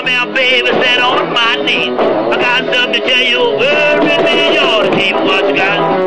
Come here, baby, sit on my knee. I got something to tell you, every minute you ought to keep what you got.